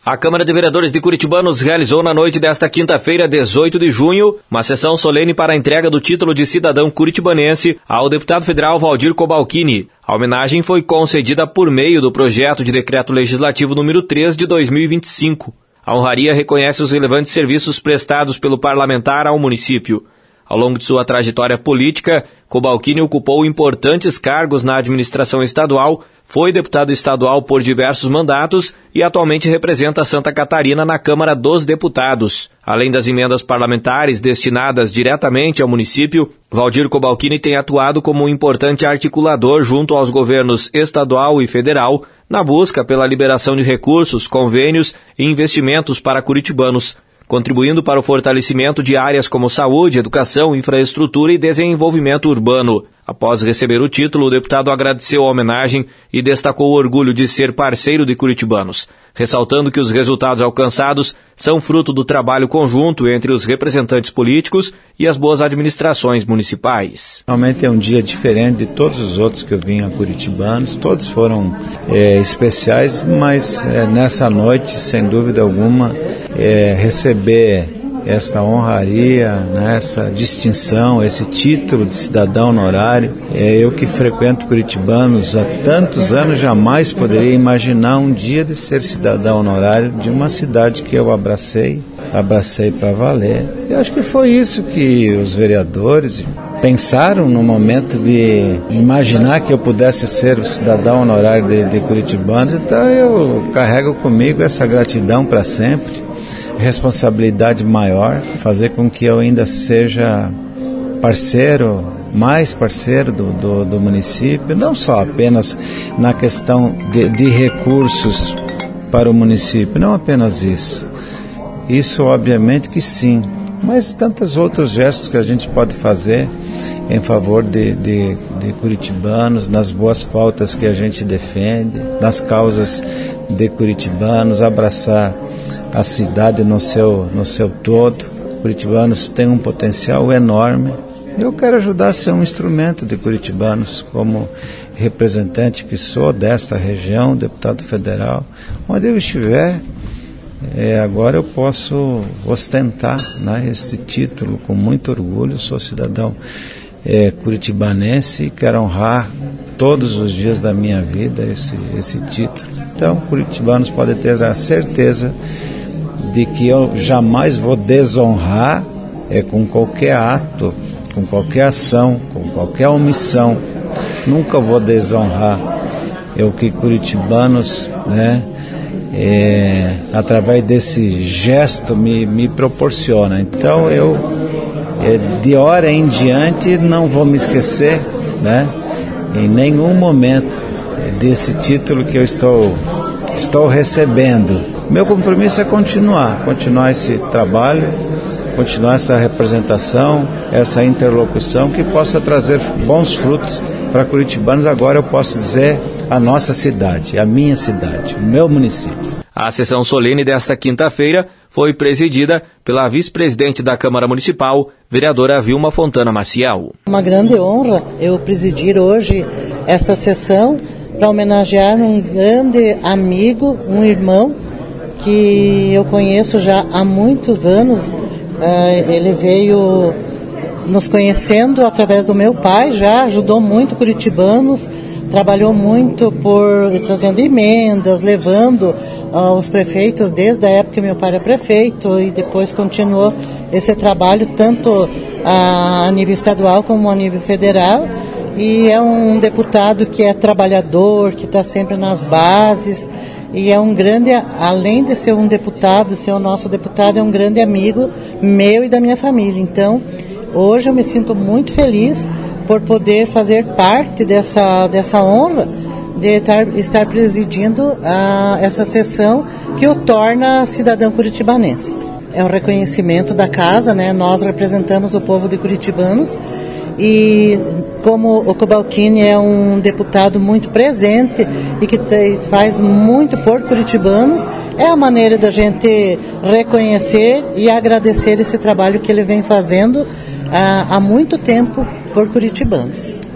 A Câmara de Vereadores de Curitibanos realizou na noite desta quinta-feira, 18 de junho, uma sessão solene para a entrega do título de cidadão curitibanense ao deputado federal Valdir Cobalcini. A homenagem foi concedida por meio do projeto de decreto legislativo número 3 de 2025. A honraria reconhece os relevantes serviços prestados pelo parlamentar ao município. Ao longo de sua trajetória política, Cobalcini ocupou importantes cargos na administração estadual, foi deputado estadual por diversos mandatos e atualmente representa Santa Catarina na Câmara dos Deputados. Além das emendas parlamentares destinadas diretamente ao município, Valdir Cobalcini tem atuado como um importante articulador junto aos governos estadual e federal na busca pela liberação de recursos, convênios e investimentos para curitibanos, contribuindo para o fortalecimento de áreas como saúde, educação, infraestrutura e desenvolvimento urbano. Após receber o título, o deputado agradeceu a homenagem e destacou o orgulho de ser parceiro de curitibanos, ressaltando que os resultados alcançados são fruto do trabalho conjunto entre os representantes políticos e as boas administrações municipais. Realmente é um dia diferente de todos os outros que eu vim a curitibanos, todos foram especiais, mas nessa noite, sem dúvida alguma, receber esta honraria, né, essa distinção, esse título de cidadão honorário. Eu que frequento Curitibanos há tantos anos, jamais poderia imaginar um dia de ser cidadão honorário de uma cidade que eu abracei para valer. Eu acho que foi isso que os vereadores pensaram no momento de imaginar que eu pudesse ser o cidadão honorário de Curitibanos. Então eu carrego comigo essa gratidão para sempre. Responsabilidade maior, fazer com que eu ainda seja parceiro, mais parceiro do município, não só apenas na questão de recursos para o município, não apenas isso. Isso obviamente que sim, mas tantos outros gestos que a gente pode fazer em favor de curitibanos, nas boas pautas que a gente defende, nas causas de curitibanos, abraçar a cidade no seu todo. Curitibanos têm um potencial enorme. Eu quero ajudar a ser um instrumento de curitibanos, como representante que sou desta região, deputado federal. Onde eu estiver, agora eu posso ostentar, né, esse título com muito orgulho. Sou cidadão curitibanense e quero honrar todos os dias da minha vida esse título. Então, curitibanos podem ter a certeza de que eu jamais vou desonrar com qualquer ato, com qualquer ação, com qualquer omissão. Nunca vou desonrar o que curitibanos, né, através desse gesto me proporciona. Então eu, de hora em diante, não vou me esquecer, né, em nenhum momento desse título que eu estou recebendo. Meu compromisso é continuar esse trabalho, continuar essa representação, essa interlocução que possa trazer bons frutos para curitibanos. Agora eu posso dizer a nossa cidade, a minha cidade, o meu município. A sessão solene desta quinta-feira foi presidida pela vice-presidente da Câmara Municipal, vereadora Vilma Fontana Maciel. Uma grande honra eu presidir hoje esta sessão para homenagear um grande amigo, um irmão, que eu conheço já há muitos anos. Ele veio nos conhecendo através do meu pai, já ajudou muito curitibanos, trabalhou muito trazendo emendas, levando os prefeitos desde a época que meu pai era prefeito, e depois continuou esse trabalho tanto a nível estadual como a nível federal. E é um deputado que é trabalhador, que está sempre nas bases. E é um grande, além de ser um deputado, ser o nosso deputado, é um grande amigo meu e da minha família. Então, hoje eu me sinto muito feliz por poder fazer parte dessa honra de estar presidindo essa sessão que o torna cidadão curitibanense. É um reconhecimento da casa, né? Nós representamos o povo de Curitibanos. E como o Cobalcini é um deputado muito presente e que faz muito por curitibanos, é a maneira da gente reconhecer e agradecer esse trabalho que ele vem fazendo há muito tempo por curitibanos.